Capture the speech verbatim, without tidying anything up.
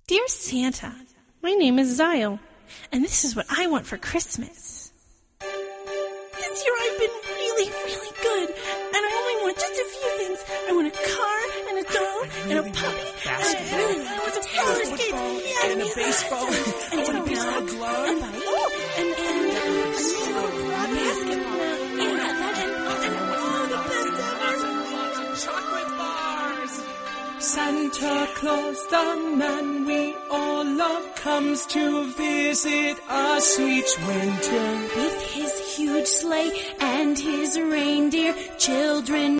Dear Santa, my name is Zyle, and this is what I want for Christmas. This year I've been really, really good, and I only want just a few things. I want a car, and a doll, and a puppy, and a, and I want some roller skates, yeah, and a baseball, and, and a baseball glove, and, oh, and, and, and a basketball, yeah, that, and, and oh, the best ever. Chocolate bars. Santa Claus, the man we all love, comes to visit us each winter. With his huge sleigh and his reindeer, children